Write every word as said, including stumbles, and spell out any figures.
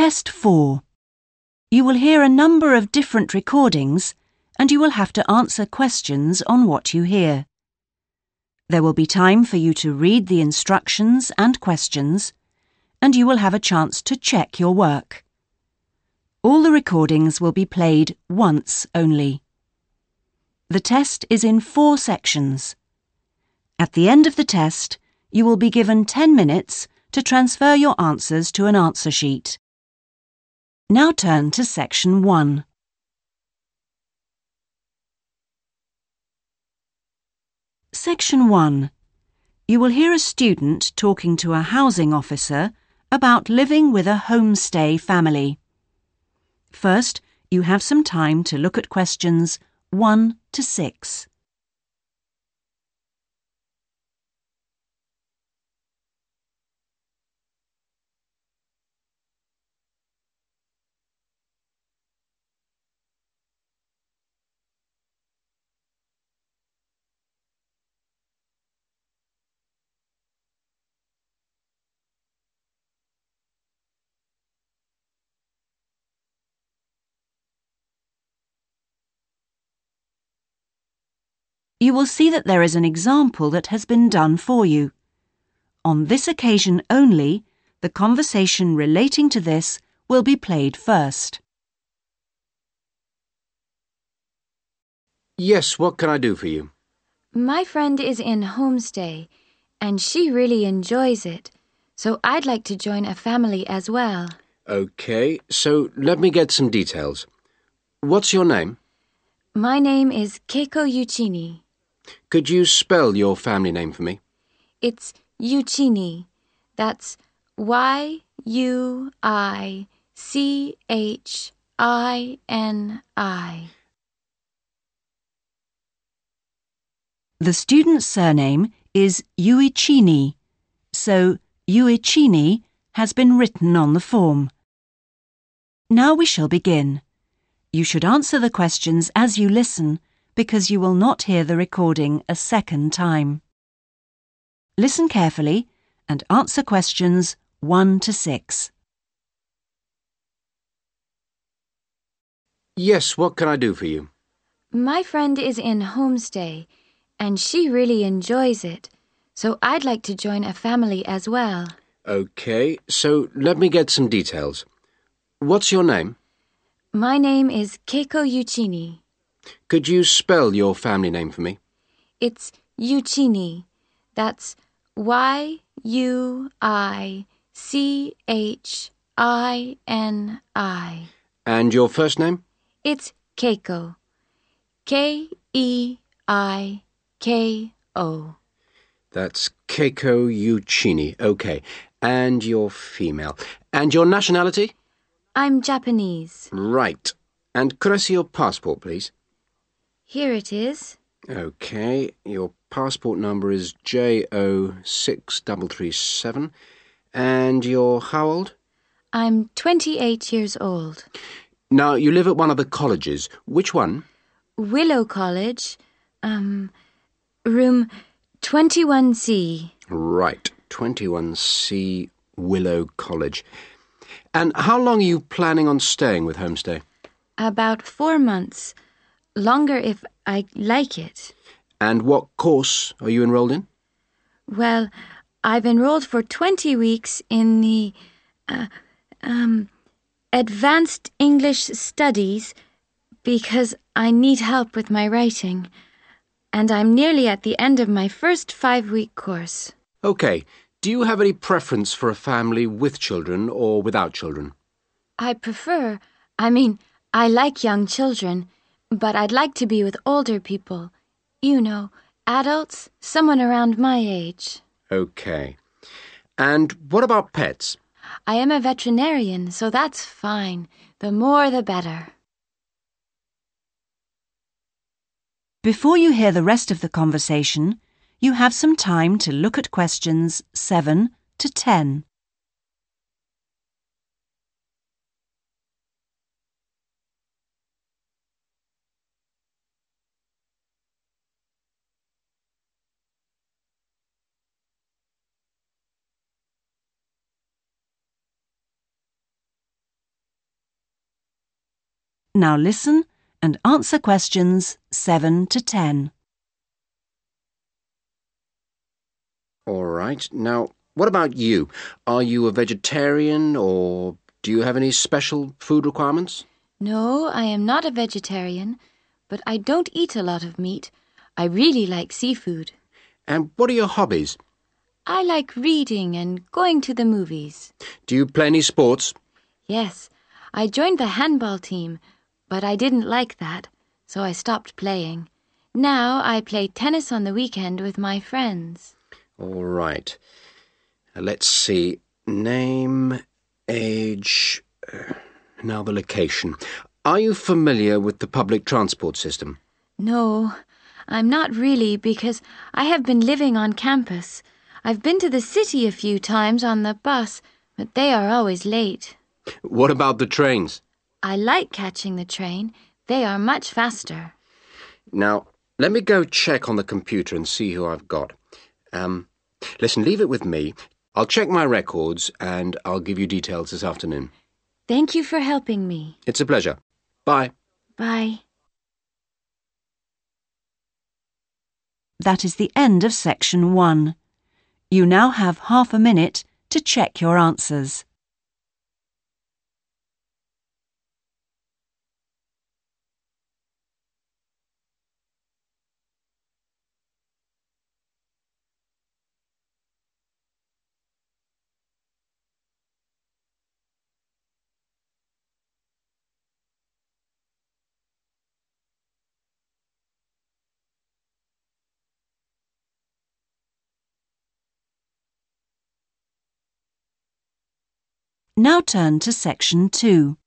Test four. You will hear a number of different recordings and you will have to answer questions on what you hear. There will be time for you to read the instructions and questions, and you will have a chance to check your work. All the recordings will be played once only. The test is in four sections. At the end of the test, you will be given ten minutes to transfer your answers to an answer sheet. Now turn to section one. Section one. You will hear a student talking to a housing officer about living with a homestay family. First, you have some time to look at questions one to six. You will see that there is an example that has been done for you. On this occasion only, the conversation relating to this will be played first. Yes, what can I do for you? My friend is in homestay, and she really enjoys it, so I'd like to join a family as well. Okay, so let me get some details. What's your name? My name is Keiko Yuchini. Could you spell your family name for me? It's Yuchini. That's Y U I C H I N I. The student's surname is Uichini, so Uichini has been written on the form. Now we shall begin. You should answer the questions as you listen, because you will not hear the recording a second time. Listen carefully and answer questions one to six. Yes, what can I do for you? My friend is in homestay, and she really enjoys it, so I'd like to join a family as well. Okay, so let me get some details. What's your name? My name is Keiko Yuchini. Could you spell your family name for me? It's Yuchini. That's Y U I C H I N I. And your first name? It's Keiko. K E I K O. That's Keiko Yuchini. Okay, and you're female. And your nationality? I'm Japanese. Right. And could I see your passport, please? Here it is. Okay, your passport number is J O six three three seven. And you're how old? I'm twenty-eight years old. Now, you live at one of the colleges. Which one? Willow College, um, room twenty-one C. Right, twenty-one C Willow College. And how long are you planning on staying with Homestay? About four months. Longer if I like it. And what course are you enrolled in? Well, I've enrolled for twenty weeks in the uh, um, Advanced English Studies because I need help with my writing. And I'm nearly at the end of my first five-week course. Okay. Do you have any preference for a family with children or without children? I prefer, I mean, I like young children, but I'd like to be with older people. You know, adults, someone around my age. Okay. And what about pets? I am a veterinarian, so that's fine. The more the better. Before you hear the rest of the conversation, you have some time to look at questions seven to ten. Now listen and answer questions seven to ten. All right. Now, what about you? Are you a vegetarian or do you have any special food requirements? No, I am not a vegetarian, but I don't eat a lot of meat. I really like seafood. And what are your hobbies? I like reading and going to the movies. Do you play any sports? Yes, I joined the handball team, but I didn't like that, so I stopped playing. Now I play tennis on the weekend with my friends. All right. Uh, Let's see. Name, age, uh, now the location. Are you familiar with the public transport system? No, I'm not really because I have been living on campus. I've been to the city a few times on the bus, but they are always late. What about the trains? I like catching the train. They are much faster. Now, let me go check on the computer and see who I've got. Um, listen, leave it with me. I'll check my records and I'll give you details this afternoon. Thank you for helping me. It's a pleasure. Bye. Bye. That is the end of section one. You now have half a minute to check your answers. Now turn to section two.